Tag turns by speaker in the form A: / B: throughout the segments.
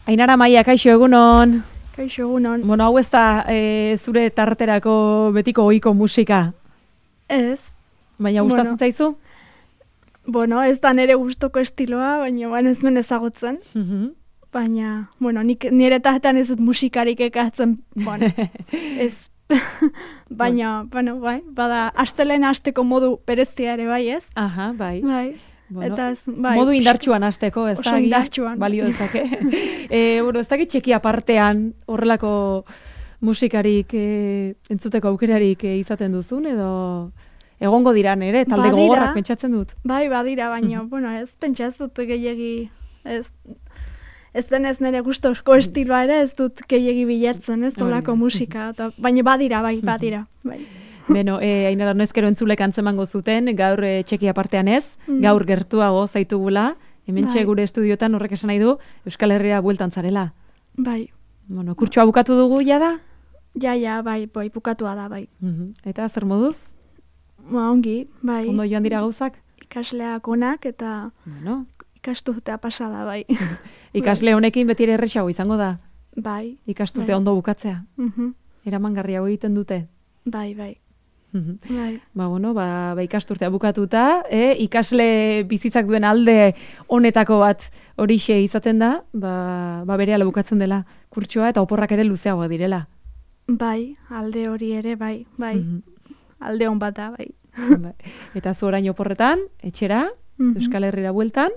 A: Ainara Maia, kaixo egunon.
B: Kaixo egunon.
A: Bueno, hau ez da zure tarterako betiko ohiko musika.
B: Ez.
A: Baina gustatzen zaizu?
B: Bueno, ez da nire gustoko estiloa, baina ez nuen ezagutzen. Baina, nik nire tahetan ez dut musikarik ekatzen, ez. Baina, bai, bada, astelen hasteko modu berezia ere bai, ez?
A: Aha, bai.
B: Bai.
A: Bueno,
B: eta bai,
A: modu indartsuan hasteko, ez da?
B: Oso indartsuan.
A: Balio dezake. Ez dakit Txekia partean horrelako musikarik entzuteko aukerarik izaten duzun, edo egongo diran ere, talde gogorrak pentsatzen dut.
B: Bai, badira, baina, ez pentsaz dut gehiegi, ez denez nire gustoko estiloa ere, ez dut gehiegi bilatzen, ez dolako musika, baina badira, badira.
A: Beno, Ainara, nezkero entzulek antzemango zuten, gaur Txekia partean ez, gaur gertuago zaitugula, hementxe gure estudiotan horrek esan nahi du, Euskal Herria bueltan zarela.
B: Bai.
A: Bueno, kurtsoa bukatu dugu, jada?
B: Ja, bai, bukatua da, bai.
A: Eta zer moduz?
B: Ongi, bai.
A: Ondo joan dira gauzak?
B: Ikasleak onak eta ikasturtea pasada, bai.
A: Ikasle honekin beti ere erresago izango da?
B: Bai.
A: Ikasturtea ondo bukatzea? Eramangarriago egiten dute?
B: Bai.
A: Ikasturtea bukatuta, ikasle bizitzak duen alde honetako bat horixe izaten da, berehala bukatzen dela kurtsoa eta oporrak ere luzeagoa direla.
B: Bai, alde hori ere, bai. Alde hon bata, bai.
A: Eta zu orain oporretan, etxera, Euskal Herrira bueltan,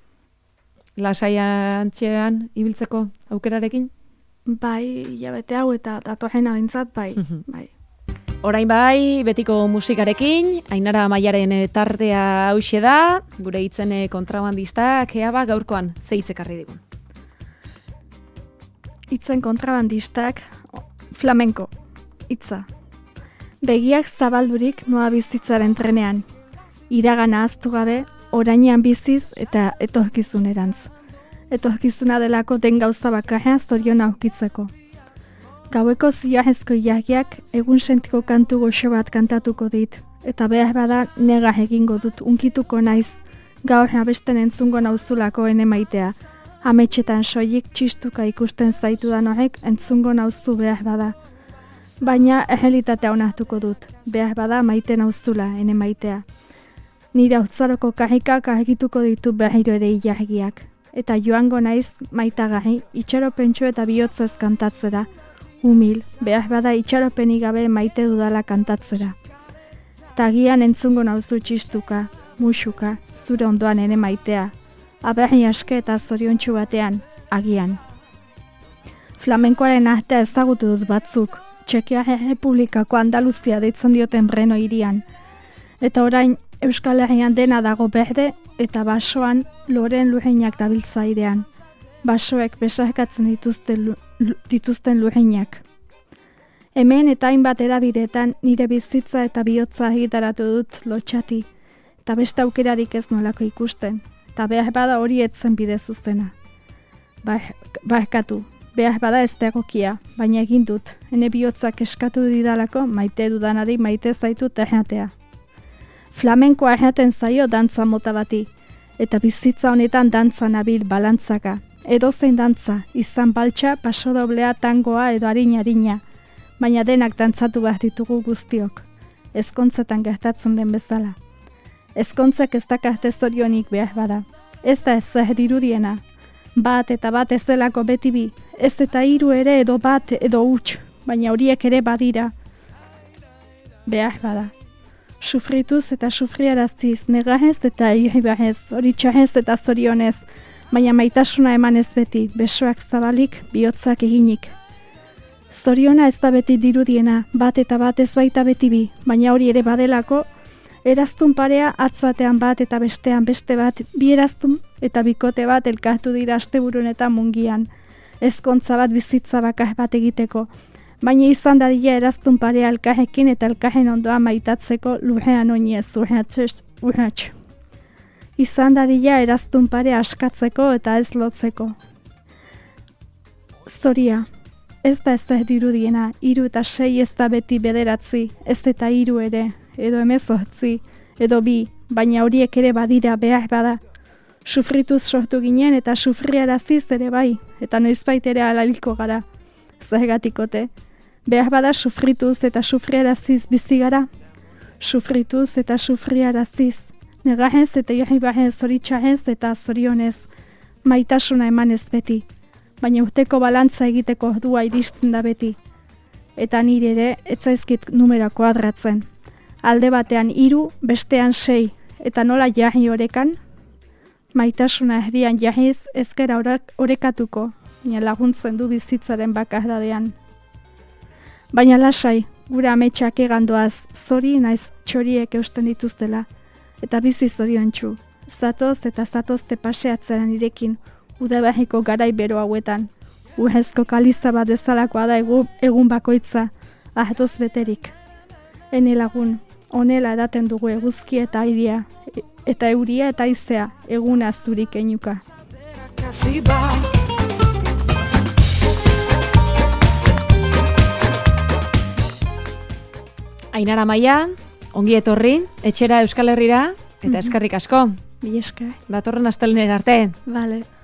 A: lasaian txean ibiltzeko aukerarekin?
B: Bai, hilabete hau eta datorrena bintzat, bai.
A: Orain bai, betiko musikarekin, Ainara Maiaren tartea hauxe da, gure hitzen kontrabandistak, gaurkoan zeitzekarri digun.
B: Hitzen kontrabandistak, flamenko, hitza. Begiak zabaldurik noa bizitzaren trenean. Iragana ahaztu gabe, orainean biziz eta etorkizunerantz. Etorkizuna delako den gauza bakarra zorion aurkitzeko. Gaueko ziarrezko ilagiak egun sentiko kantu goxo bat kantatuko dit, eta behar bada nega egingo dut unkituko naiz, gaur abesten entzungo nauzulako ene maitea. Ametxetan soilik txistuka ikusten zaitudan horrek entzungo nauzu behar bada. Baina errealitatea onartuko dut, behar bada maite nauzula ene maitea. Nire hautzaroko karrikak argituko ditu berriro ere ilargiak, eta joango naiz maitagarri itxaropentsu eta bihotzez kantatzera. Humil, behar bada itxaropenik gabe maite dudala kantatzera. Tagian entzungo nauzu txistuka, musuka, zure ondoan ene maitea. Aberri aske eta zoriontsu batean, agian. Flamenkoaren artea ezagutu dut batzuk, Txekia Errepublikako Andaluzia deitzen dioten Breno hirian. Eta orain Euskal Herrian dena dago berde eta basoan loren lurreinak dabiltza airean. Basoek besarkatzen dituzten lurreinak. Hemen eta hainbat edabideetan nire bizitza eta bihotza egitaratu dut lotxati, eta beste aukerarik ez nolako ikusten, eta behar bada hori etzen bide zuzena. Barkatu, behar bada ez da egokia, baina egin dut, ene bihotzak eskatu didalako maite dudanari maite zaitut erratea. Flamenkoa erraten zaio dantza mota bati, eta bizitza honetan dantza nabil balantzaka. Edozein dantza, izan baltsa, pasodoblea, tangoa edo harina, baina denak dantzatu behar ditugu guztiok. Ezkontzetan gertatzen den bezala. Ezkontzek ez dakarte zorionik behar bada. Ez da ez dirudiena. Bat eta bat ez delako beti bi. Ez eta hiru ere edo bat edo huts, baina horiek ere badira. Behar bada. Sufrituz eta sufriaraziz, negarrez eta irribarrez, hori txarrez eta zorionez, baina maitasuna emanez beti, besoak zabalik, bihotzak eginik. Zoriona ez da beti dirudiena, bat eta bat ez baita beti bi, baina hori ere badelako, eraztun parea atz batean bat eta bestean beste bat, bi eraztun eta bikote bat elkartu dira asteburun eta mungian. Ezkontza bat bizitza bakar bat egiteko, baina izan dadila eraztun parea elkarrekin eta elkarren ondoa maitatzeko lurrean oinez urratx. Izan dadila eraztun pare askatzeko eta ez lotzeko. Zoria, ez da dirudiena, 3 eta 6 ez da beti 9, ez eta 3 ere, edo 18, edo 2, baina horiek ere badira behar bada. Sufrituz sortu ginen eta sufriaraziz ere bai, eta noizbait ere alaliko gara. Zergatikote, behar bada sufrituz eta sufriaraziz bizi gara. Sufrituz eta sufriaraziz, negahez eta irribahez zoritxahez eta zorionez, maitasuna emanez beti, baina urteko balantza egiteko ordua iristen da beti. Eta nire ere, etzaizkit numero kuadratzen. Alde batean 3, bestean 6, eta nola jarri orekan? Maitasuna erdian jarriz ezkera orekatuko, baina laguntzen du bizitzaren bakardadean. Baina lasai, gure ametsak egandoaz, zori naiz txoriek eusten dituztela, eta bizi zoriontsu. Zatoz eta zatozte paseatzaren irekin, udaberriko garai bero hauetan. Urrezko kaliza bat bezalakoa da egun bakoitza, ahatoz beterik. Ene lagun, honela edaten dugu eguzki eta airia, eta euria eta izea, eguna zurik einuka.
A: Ainara Maia, ongi etorri, etxera Euskal Herrira, eta eskerrik asko.
B: Mila esker.
A: Datorren astelehenera arte.
B: Vale.